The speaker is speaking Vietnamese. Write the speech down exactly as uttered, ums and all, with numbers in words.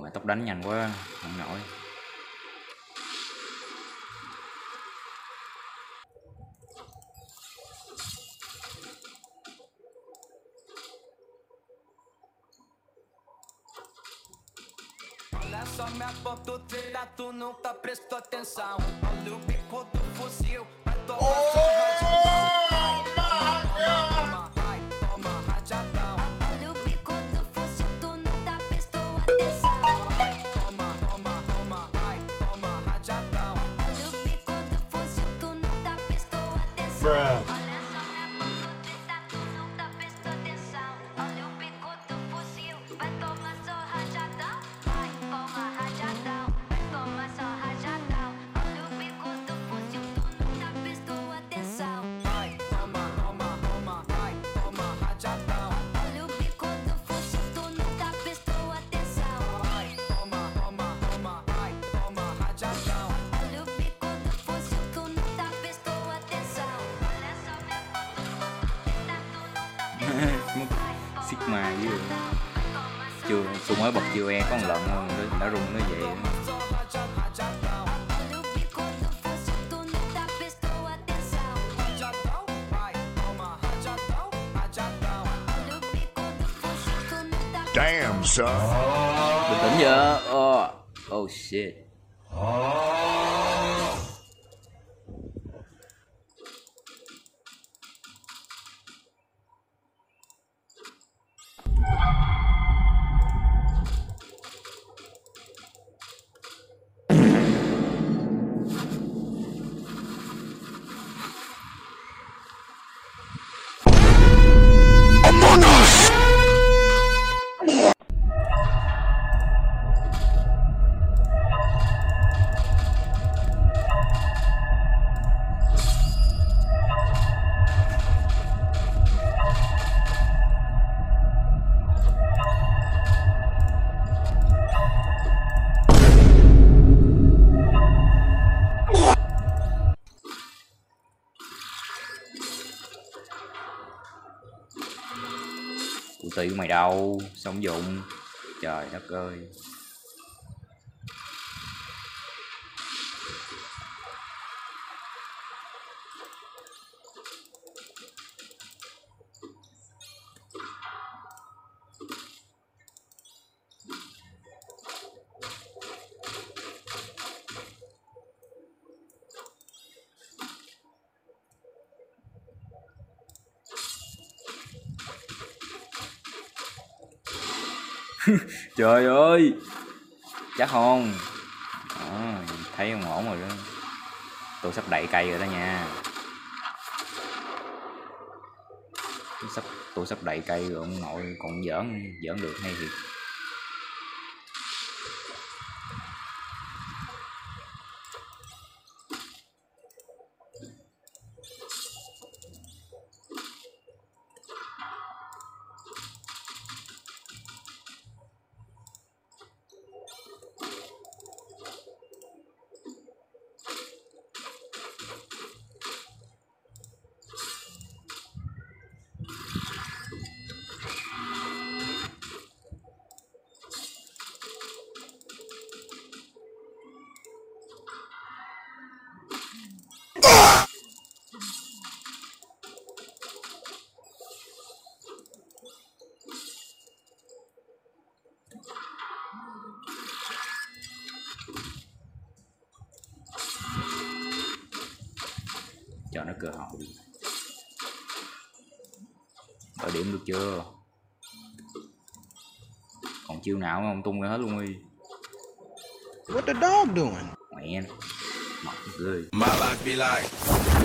Mà tốc đánh nhanh quá không nổi. Olha só minha ponta treta, tu nunca prestou atenção. Olha o bico do fuzil, vai tomar toma, vai, toma, rajadão. Olha o bico do fuzil, tu nunca prestou atenção. Toma, toma, toma, vai, toma, rajadão. Olha o bico do fuzil, tu nunca prestou atenção. Sigma với chưa tôi mới bật chiêu e có một lần thôi nó đã rung nó vậy. Damn son. Bình tĩnh chưa? Oh, oh shit. Cụ tỷ mày đâu, sống dụng, trời đất ơi. Trời ơi, chắc không? À, thấy không ổn rồi đó. Tôi sắp đậy cây rồi đó nha. Sắp tôi sắp đậy cây rồi ông nội còn giỡn giỡn được hay thiệt. Cho nó cơ hội. Đợi điểm được chưa? Còn chiêu nào không tung ra hết luôn đi. What the dog doing? Mẹ mặt ghê. My life be like